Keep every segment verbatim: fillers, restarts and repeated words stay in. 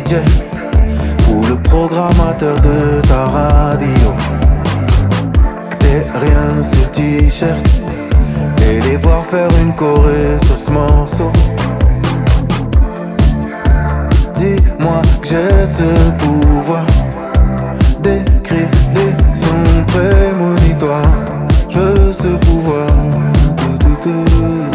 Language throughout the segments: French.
J ou le programmateur de ta radio. Que t'aies rien sur le t-shirt et les voir faire une choré sur ce morceau. Dis-moi que j'ai ce pouvoir d'écrire des sons prémonitoires. Je veux ce pouvoir. Tout, tout, tout.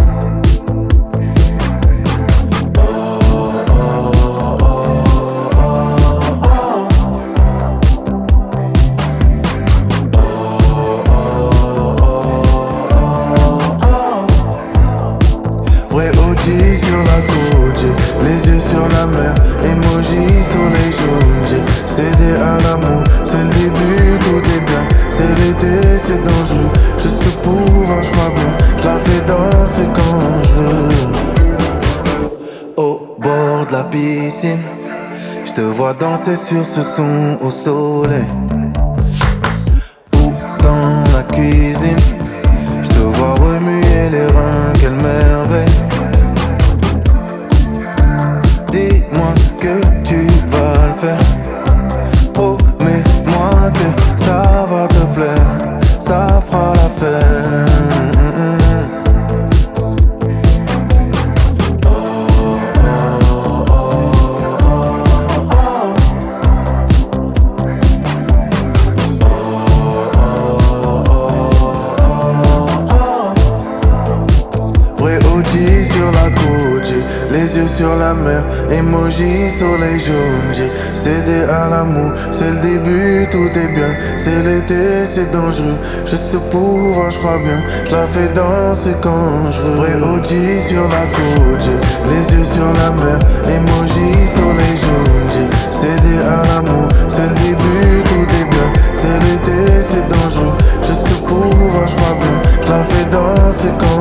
Sur la côte, j'ai les yeux sur la mer, emoji sur les jaunes, j'ai cédé à l'amour, c'est le début, tout est bien, c'est l'été, c'est dangereux, j'ai ce pouvoir, je crois bien, je la fais danser quand je veux. Au bord de la piscine, je te vois danser sur ce son au soleil. Ou dans la cuisine, je te vois remuer les reins, quelle merveille. Dis-moi que tu vas le faire. Promets-moi que ça va te plaire. Ça fera l'affaire. Sur la côte, j'ai les yeux sur la mer, emoji sur les jaunes, j'ai cédé à l'amour, c'est le début, tout est bien, c'est l'été, c'est dangereux, j'ai ce pouvoir, je crois bien, je la fais danser quand je veux. Vrai O G sur la côte, j'ai les yeux sur la mer, emoji sur les jaunes, j'ai cédé à l'amour, c'est le début, tout est bien, c'est l'été, c'est dangereux, j'ai ce pouvoir, je crois bien, je la fais danser quand